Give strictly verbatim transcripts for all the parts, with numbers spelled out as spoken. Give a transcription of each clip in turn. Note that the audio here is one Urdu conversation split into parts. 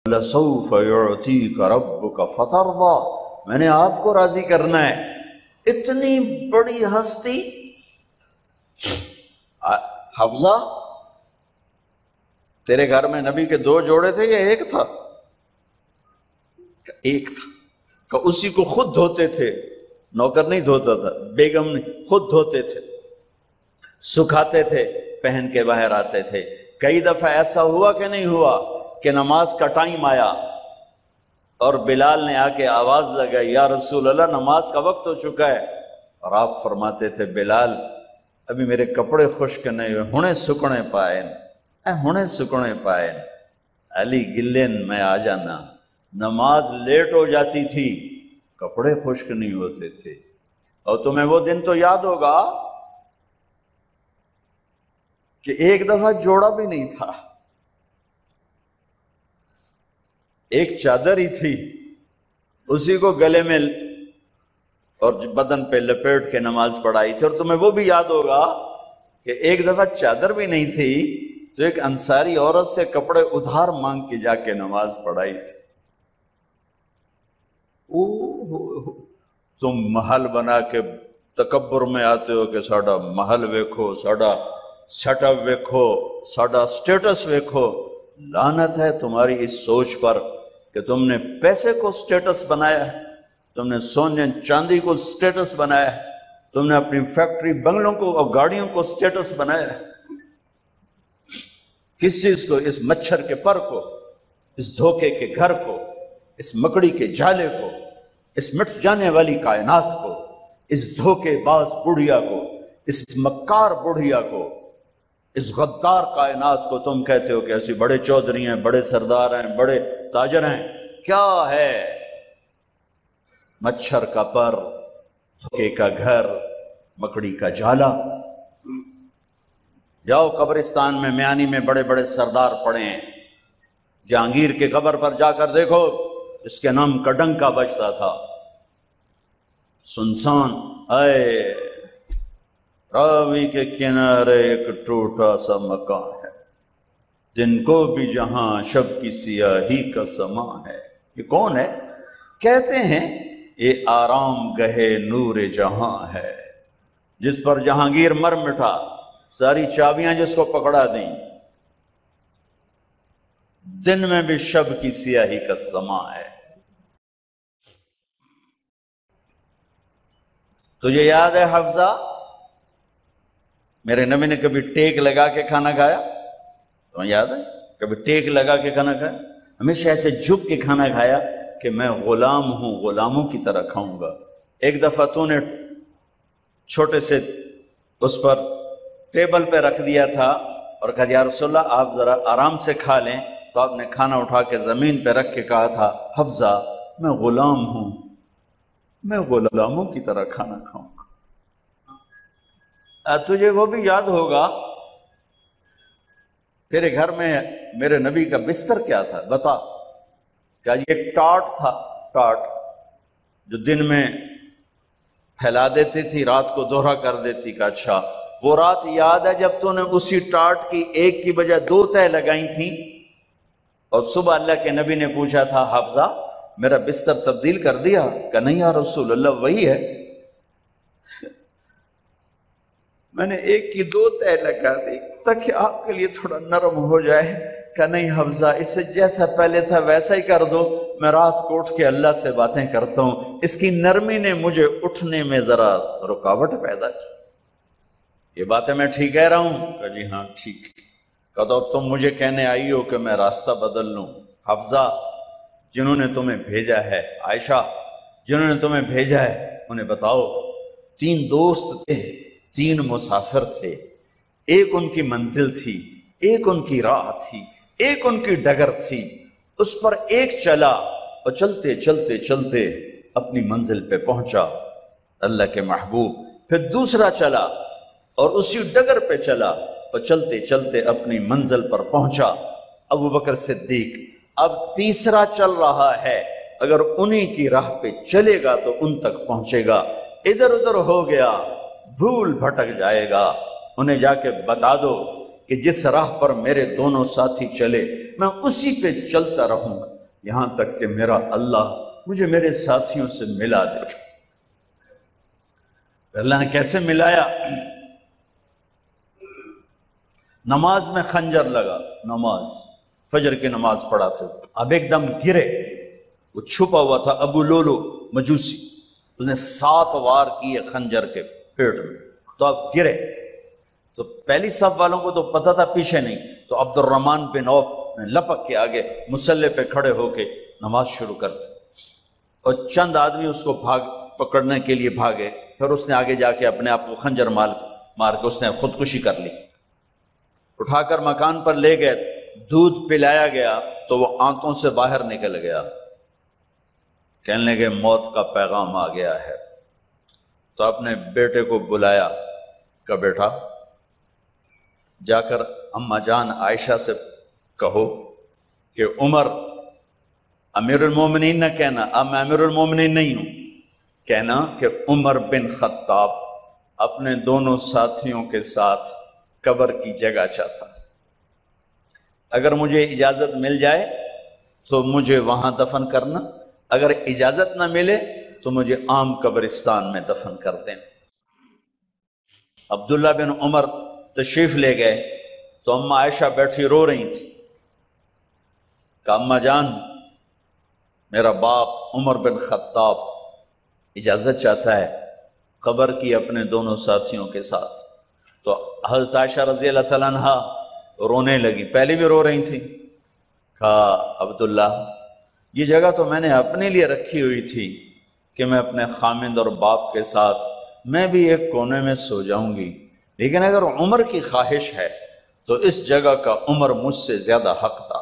لَسَوْفَ يُعْتِيكَ رَبُّكَ فَتَرْضَى، میں نے آپ کو راضی کرنا ہے۔ اتنی بڑی ہستی حفظہ، تیرے گھر میں نبی کے دو جوڑے تھے یا ایک تھا؟ ایک تھا کہ اسی کو خود دھوتے تھے، نوکر نہیں دھوتا تھا، بیگم نہیں، خود دھوتے تھے، سکھاتے تھے، پہن کے باہر آتے تھے۔ کئی دفعہ ایسا ہوا کہ نہیں ہوا کہ نماز کا ٹائم آیا اور بلال نے آ کے آواز لگائی، یا رسول اللہ نماز کا وقت ہو چکا ہے، اور آپ فرماتے تھے بلال ابھی میرے کپڑے خشک نہیں ہوئے، ہنے سکنے پائے اے ہنے سکنے پائے، علی گلین میں آ جانا۔ نماز لیٹ ہو جاتی تھی، کپڑے خشک نہیں ہوتے تھے۔ اور تمہیں وہ دن تو یاد ہوگا کہ ایک دفعہ جوڑا بھی نہیں تھا، ایک چادر ہی تھی، اسی کو گلے میں اور بدن پہ لپیٹ کے نماز پڑھائی تھی۔ اور تمہیں وہ بھی یاد ہوگا کہ ایک دفعہ چادر بھی نہیں تھی تو ایک انصاری عورت سے کپڑے ادھار مانگ کے جا کے نماز پڑھائی تھی۔ اوہ تم محل بنا کے تکبر میں آتے ہو کہ ساڈا محل ویکھو، ساڈا سیٹ اپ ویکھو، ساڈا سٹیٹس ویکھو۔ لعنت ہے تمہاری اس سوچ پر کہ تم نے پیسے کو سٹیٹس بنایا ہے، تم نے سونے چاندی کو سٹیٹس بنایا ہے، تم نے اپنی فیکٹری بنگلوں کو اور گاڑیوں کو سٹیٹس بنایا ہے۔ کس چیز کو؟ اس مچھر کے پر کو، اس دھوکے کے گھر کو، اس مکڑی کے جالے کو، اس مٹ جانے والی کائنات کو، اس دھوکے باز بڑھیا کو، اس مکار بڑھیا کو، اس غدار کائنات کو تم کہتے ہو کہ ایسی بڑے چودھری ہیں، بڑے سردار ہیں، بڑے تاجر ہیں۔ کیا ہے؟ مچھر کا پر، دھوکے کا گھر، مکڑی کا جالا۔ جاؤ قبرستان میں میانی میں بڑے بڑے سردار پڑے ہیں، جہانگیر کے قبر پر جا کر دیکھو، اس کے نام کا ڈنکا بجتا تھا، سنسان۔ اے راوی کے کنارے ایک ٹوٹا سا مکان ہے، دن کو بھی جہاں شب کی سیاہی کا سما ہے۔ یہ کون ہے؟ کہتے ہیں یہ آرام گہے نور جہاں ہے، جس پر جہانگیر مر مٹا، ساری چابیاں جس کو پکڑا دیں، دن میں بھی شب کی سیاہی کا سما ہے۔ تجھے یاد ہے حفظہ میرے نبی نے کبھی ٹیک لگا کے کھانا کھایا؟ تمہیں یاد ہے کبھی ٹیک لگا کے کھانا کھایا؟ ہمیشہ ایسے جھک کے کھانا کھایا کہ میں غلام ہوں، غلاموں کی طرح کھاؤں گا۔ ایک دفعہ تو نے چھوٹے سے اس پر ٹیبل پہ رکھ دیا تھا اور کہا یا رسول اللہ آپ ذرا آرام سے کھا لیں، تو آپ نے کھانا اٹھا کے زمین پہ رکھ کے کہا تھا حفظہ میں غلام ہوں، میں غلاموں کی طرح کھانا کھاؤں گا۔ تجھے وہ بھی یاد ہوگا تیرے گھر میں میرے نبی کا بستر کیا تھا؟ بتا۔ کیا یہ ٹاٹ تھا؟ ٹاٹ جو دن میں پھیلا دیتی تھی، رات کو دوہرا کر دیتی۔ کا اچھا وہ رات یاد ہے جب تو نے اسی ٹاٹ کی ایک کی بجائے دو تہ لگائی تھیں، اور صبح اللہ کے نبی نے پوچھا تھا حفظہ میرا بستر تبدیل کر دیا؟ کہ نہیں یا رسول اللہ وہی ہے، میں نے ایک کی دو تہ لگا دی تاکہ آپ کے لیے تھوڑا نرم ہو جائے۔ کہ نہیں حفظہ اس سے جیسا پہلے تھا ویسا ہی کر دو، میں رات کو اٹھ کے اللہ سے باتیں کرتا ہوں، اس کی نرمی نے مجھے اٹھنے میں ذرا رکاوٹ پیدا کی۔ یہ باتیں میں ٹھیک کہہ رہا ہوں؟ کہ جی ہاں ٹھیک۔ کہ تو اب تم مجھے کہنے آئی ہو کہ میں راستہ بدل لوں۔ حفظہ جنہوں نے تمہیں بھیجا ہے، عائشہ جنہوں نے تمہیں بھیجا ہے انہیں بتاؤ، تین دوست تھے، تین مسافر تھے، ایک ان کی منزل تھی، ایک ان کی راہ تھی، ایک ان کی ڈگر تھی، اس پر ایک چلا اور چلتے چلتے چلتے اپنی منزل پہ پہنچا اللہ کے محبوب، پھر دوسرا چلا اور اسی ڈگر پہ چلا اور چلتے چلتے اپنی منزل پر پہنچا ابو بکر صدیق۔ اب تیسرا چل رہا ہے، اگر انہی کی راہ پہ چلے گا تو ان تک پہنچے گا، ادھر ادھر ہو گیا بھول بھٹک جائے گا۔ انہیں جا کے بتا دو کہ جس راہ پر میرے دونوں ساتھی چلے میں اسی پہ چلتا رہوں گا، یہاں تک کہ میرا اللہ مجھے میرے ساتھیوں سے ملا دے۔ اللہ نے کیسے ملایا؟ نماز میں خنجر لگا، نماز فجر کی نماز پڑھاتے تھے، اب ایک دم گرے، وہ چھپا ہوا تھا ابو لولو مجوسی، اس نے سات وار کیے خنجر کے پیٹ میں، تو اب گرے، تو پہلی صف والوں کو تو پتہ تھا، پیچھے نہیں، تو عبد الرحمن بن عوف نے لپک کے آگے مصلی پہ کھڑے ہو کے نماز شروع کرتے، اور چند آدمی اس کو بھاگ پکڑنے کے لیے بھاگے، پھر اس نے آگے جا کے اپنے آپ کو خنجر مار مار کے اس نے خودکشی کر لی، اٹھا کر مکان پر لے گئے، دودھ پلایا گیا تو وہ آنتوں سے باہر نکل گیا، کہنے لگے موت کا پیغام آ گیا ہے، تو اپنے بیٹے کو بلایا کہ بیٹا جا کر اماں جان عائشہ سے کہو کہ عمر امیر المومنین نہ کہنا، اب میں امیر المومنین نہیں ہوں، کہنا کہ عمر بن خطاب اپنے دونوں ساتھیوں کے ساتھ قبر کی جگہ چاہتا، اگر مجھے اجازت مل جائے تو مجھے وہاں دفن کرنا، اگر اجازت نہ ملے تو مجھے عام قبرستان میں دفن کر دیں۔ عبداللہ بن عمر تشریف لے گئے تو اماں عائشہ بیٹھی رو رہی تھی، کہ اماں جان میرا باپ عمر بن خطاب اجازت چاہتا ہے قبر کی اپنے دونوں ساتھیوں کے ساتھ، تو حضرت عائشہ رضی اللہ تعالیٰ عنہ رونے لگی، پہلے بھی رو رہی تھی، کہا عبداللہ یہ جگہ تو میں نے اپنے لیے رکھی ہوئی تھی کہ میں اپنے خامند اور باپ کے ساتھ میں بھی ایک کونے میں سو جاؤں گی، لیکن اگر عمر کی خواہش ہے تو اس جگہ کا عمر مجھ سے زیادہ حقدار۔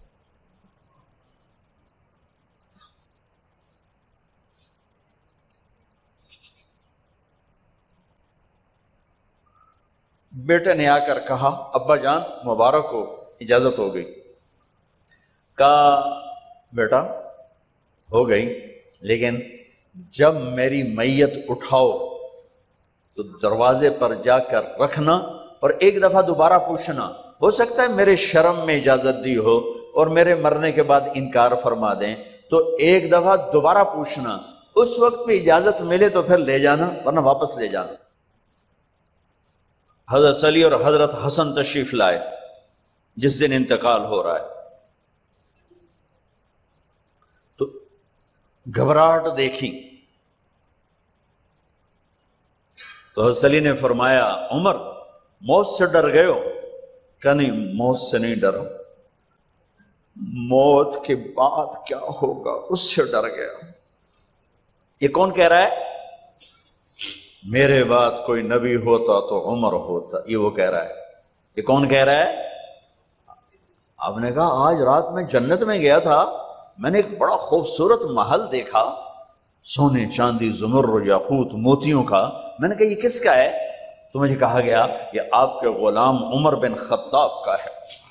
بیٹے نے آ کر کہا ابا جان مبارک ہو، اجازت ہو گئی، کہا بیٹا ہو گئی، لیکن جب میری میت اٹھاؤ تو دروازے پر جا کر رکھنا اور ایک دفعہ دوبارہ پوچھنا، ہو سکتا ہے میرے شرم میں اجازت دی ہو اور میرے مرنے کے بعد انکار فرما دیں، تو ایک دفعہ دوبارہ پوچھنا، اس وقت پہ اجازت ملے تو پھر لے جانا ورنہ واپس لے جانا۔ حضرت علی اور حضرت حسن تشریف لائے جس دن انتقال ہو رہا ہے، تو گھبراہٹ دیکھی تو حضرت علی نے فرمایا عمر موت سے ڈر گئے ہو؟ کہ نہیں موت سے نہیں ڈرا، موت کے بعد کیا ہوگا اس سے ڈر گیا۔ یہ کون کہہ رہا ہے؟ میرے بعد کوئی نبی ہوتا تو عمر ہوتا، یہ وہ کہہ رہا ہے۔ یہ کون کہہ رہا ہے؟ آپ نے کہا آج رات میں جنت میں گیا تھا، میں نے ایک بڑا خوبصورت محل دیکھا، سونے چاندی زمرد یاقوت موتیوں کا، میں نے کہا یہ کس کا ہے؟ تو مجھے کہا گیا یہ آپ کے غلام عمر بن خطاب کا ہے۔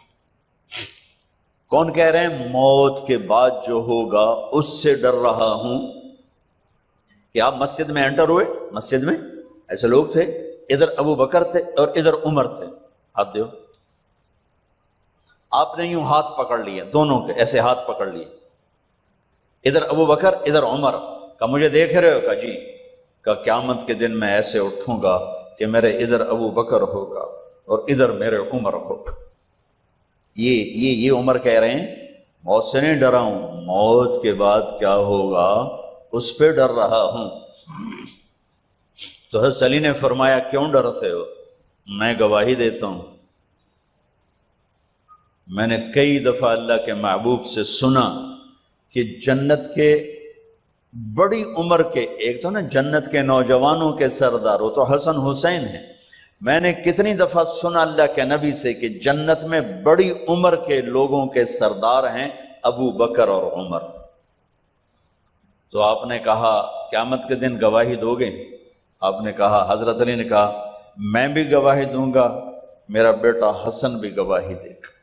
کون کہہ رہے ہیں؟ موت کے بعد جو ہوگا اس سے ڈر رہا ہوں۔ کہ آپ مسجد میں انٹر ہوئے، مسجد میں ایسے لوگ تھے، ادھر ابو بکر تھے اور ادھر عمر تھے، ہاتھ دیو، آپ نے یوں ہاتھ پکڑ لیے، دونوں کے ایسے ہاتھ پکڑ لیے، ادھر ابو بکر ادھر عمر، کہ مجھے دیکھ رہے ہو؟ کہ جی، کہ قیامت کے دن میں ایسے اٹھوں گا کہ میرے ادھر ابو بکر ہوگا اور ادھر میرے عمر ہوگا۔ یہ یہ یہ عمر کہہ رہے ہیں موت سے نہیں ڈرا ہوں، موت کے بعد کیا ہوگا اس پہ ڈر رہا ہوں۔ تو حضرت علی نے فرمایا کیوں ڈرتے ہو؟ میں گواہی دیتا ہوں، میں نے کئی دفعہ اللہ کے محبوب سے سنا کہ جنت کے بڑی عمر کے، ایک تو نا جنت کے نوجوانوں کے سردار، وہ تو حسن حسین ہیں، میں نے کتنی دفعہ سنا اللہ کے نبی سے کہ جنت میں بڑی عمر کے لوگوں کے سردار ہیں ابو بکر اور عمر۔ تو آپ نے کہا قیامت کے دن گواہی دو گے؟ آپ نے کہا، حضرت علی نے کہا میں بھی گواہی دوں گا، میرا بیٹا حسن بھی گواہی دے گا۔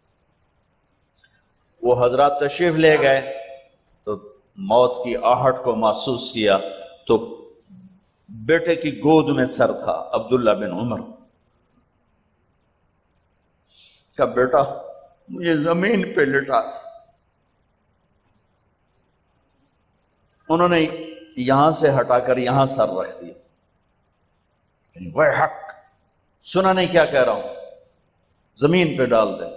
وہ حضرات تشریف لے گئے تو موت کی آہٹ کو محسوس کیا تو بیٹے کی گود میں سر تھا عبداللہ بن عمر کا، بیٹا مجھے زمین پہ لٹا، انہوں نے یہاں سے ہٹا کر یہاں سر رکھ دیا، وہ حق سنا نہیں کیا کہہ رہا ہوں، زمین پہ ڈال دیں۔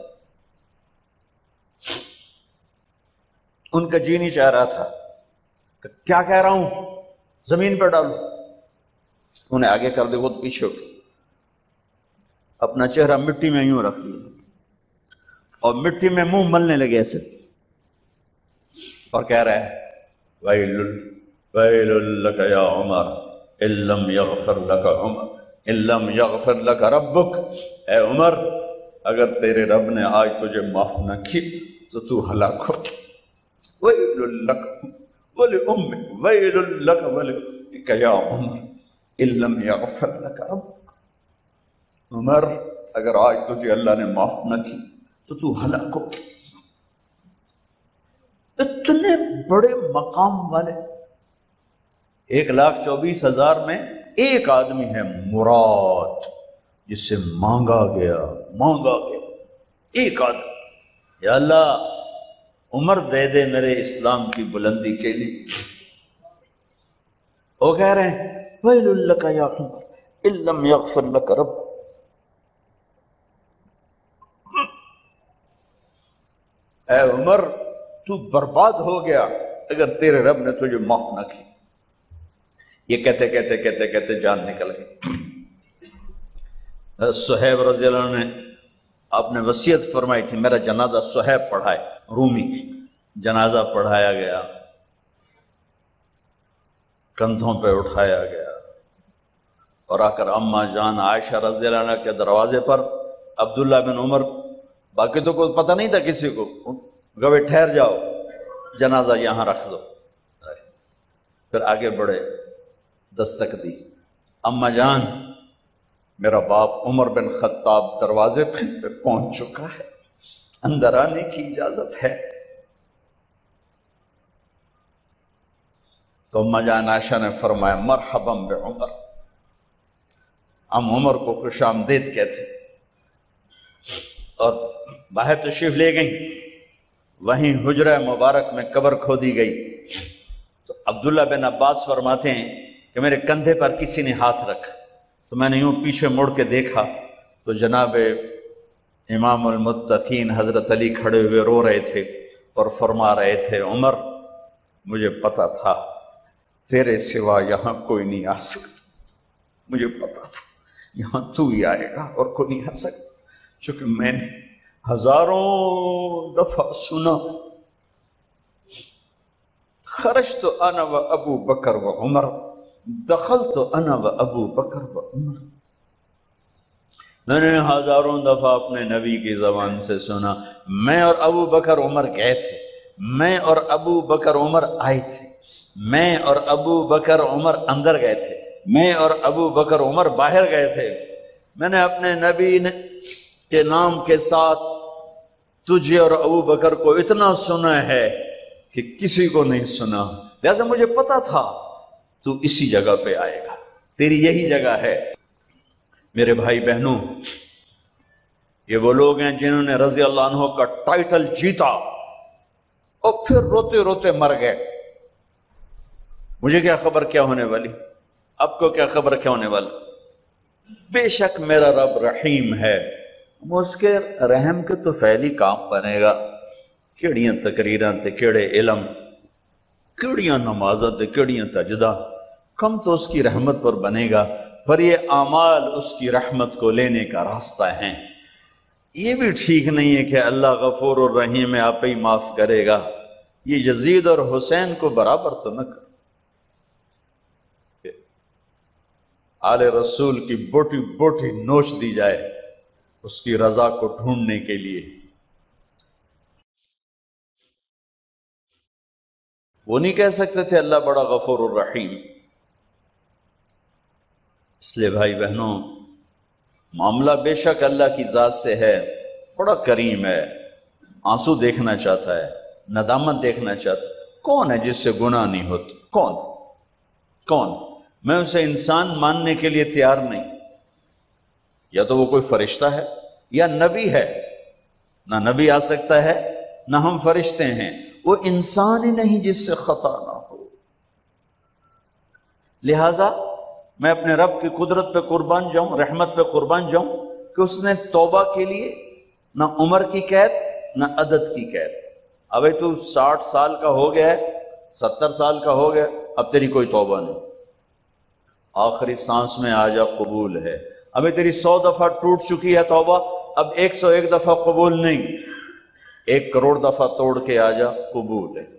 ان کا جی نہیں چاہ رہا تھا کہ کیا کہہ رہا ہوں، زمین پہ ڈالو۔ انہیں آگے کر دے، وہ پیچھے اٹھ، اپنا چہرہ مٹی میں یوں رکھ دیا اور مٹی میں منہ ملنے لگے ایسے، اور کہہ رہا ہے ویل ویل لک یا عمر ان لم یغفر لک عمر ان لم یغفر لک ربک، اے عمر اگر تیرے رب نے آج تجھے معاف نہ کی تو تو ہلاک ہو۔ ویل لک ولأمک ویل لک ولأمک یا عمر ان لم یغفر لک ربک، عمر اگر آج تجھے اللہ نے معاف نہ کی تو تو ہلاک ہو۔ اتنے بڑے مقام والے، ایک لاکھ چوبیس ہزار میں ایک آدمی ہے مراد، جس سے مانگا گیا مانگا گیا ایک آدمی، یا اللہ عمر دے دے میرے اسلام کی بلندی کے لیے۔ وہ کہہ رہے ہیں ویل لک یا عمر ان لم یغفر لک رب، اے عمر تو برباد ہو گیا اگر تیرے رب نے تجھے معاف نہ کی۔ یہ کہتے کہتے کہتے کہتے جان نکل گئی۔ صہیب رضی اللہ عنہ نے آپ نے وصیت فرمائی تھی میرا جنازہ صہیب پڑھائے، رومی، جنازہ پڑھایا گیا، کندھوں پہ اٹھایا گیا، اور آ کر اماں جان عائشہ رضی اللہ عنہ کے دروازے پر عبداللہ بن عمر، باقی تو کوئی پتہ نہیں تھا کسی کو، گوے ٹھہر جاؤ جنازہ یہاں رکھ دو۔ پھر آگے بڑھے، دستک دی، اماں جان میرا باپ عمر بن خطاب دروازے پہ پہنچ چکا ہے، اندر آنے کی اجازت ہے۔ تو اماں جان عائشہ نے فرمایا مرحبا بعمر، ہم عمر کو خوش آمدید کہتے، اور باہر تشریف لے گئیں۔ وہیں حجرہ مبارک میں قبر کھودی گئی تو عبداللہ بن عباس فرماتے ہیں کہ میرے کندھے پر کسی نے ہاتھ رکھا، تو میں نے یوں پیچھے مڑ کے دیکھا تو جناب امام المتقین حضرت علی کھڑے ہوئے رو رہے تھے اور فرما رہے تھے عمر مجھے پتا تھا تیرے سوا یہاں کوئی نہیں آ سکتا، مجھے پتا تھا یہاں تو ہی آئے گا اور کوئی نہیں آ سکتا، چونکہ میں نے ہزاروں دفعہ سنا خرجت انا و ابو بکر و عمر دخلت انا و ابو بکر و عمر، میں نے ہزاروں دفعہ اپنے نبی کی زبان سے سنا میں اور ابو بکر عمر گئے تھے، میں اور ابو بکر عمر آئے تھے، میں اور ابو بکر عمر اندر گئے تھے، میں اور ابو بکر عمر باہر گئے تھے، میں نے اپنے نبی کے نام کے ساتھ تجھے اور ابو بکر کو اتنا سنا ہے کہ کسی کو نہیں سنا، لہذا مجھے پتا تھا تو اسی جگہ پہ آئے گا، تیری یہی جگہ ہے۔ میرے بھائی بہنوں، یہ وہ لوگ ہیں جنہوں نے رضی اللہ عنہ کا ٹائٹل جیتا اور پھر روتے روتے مر گئے۔ مجھے کیا خبر کیا ہونے والی، اب کو کیا خبر کیا ہونے والی، بے شک میرا رب رحیم ہے، اس کے رحم کے تو فعلی کام بنے گا، کیڑیاں تقریراں تے کیڑے علم، کیڑیاں نمازاں تے کیڑیاں تجدہ، کم تو اس کی رحمت پر بنے گا، پر یہ اعمال اس کی رحمت کو لینے کا راستہ ہیں۔ یہ بھی ٹھیک نہیں ہے کہ اللہ غفور الرحیم ہے آپ ہی معاف کرے گا، یہ یزید اور حسین کو برابر تو نہ کر، آل رسول کی بوٹی بوٹی نوچ دی جائے اس کی رضا کو ڈھونڈنے کے لیے۔ وہ نہیں کہہ سکتے تھے اللہ بڑا غفور الرحیم۔ اس لیے بھائی بہنوں، معاملہ بے شک اللہ کی ذات سے ہے، بڑا کریم ہے، آنسو دیکھنا چاہتا ہے، ندامت دیکھنا چاہتا ہے۔ کون ہے جس سے گناہ نہیں ہوتا؟ کون کون میں اسے انسان ماننے کے لیے تیار نہیں، یا تو وہ کوئی فرشتہ ہے یا نبی ہے، نہ نبی آ سکتا ہے نہ ہم فرشتے ہیں، وہ انسان ہی نہیں جس سے خطا نہ ہو۔ لہٰذا میں اپنے رب کی قدرت پہ قربان جاؤں، رحمت پہ قربان جاؤں کہ اس نے توبہ کے لیے نہ عمر کی قید نہ عدد کی قید. ابھی تو ساٹھ سال کا ہو گیا ہے، ستر سال کا ہو گیا، اب تیری کوئی توبہ نہیں، آخری سانس میں آ جا قبول ہے. ابھی تیری سو دفعہ ٹوٹ چکی ہے توبہ، اب ایک سو ایک دفعہ قبول نہیں، ایک کروڑ دفعہ توڑ کے آ جا قبول ہے.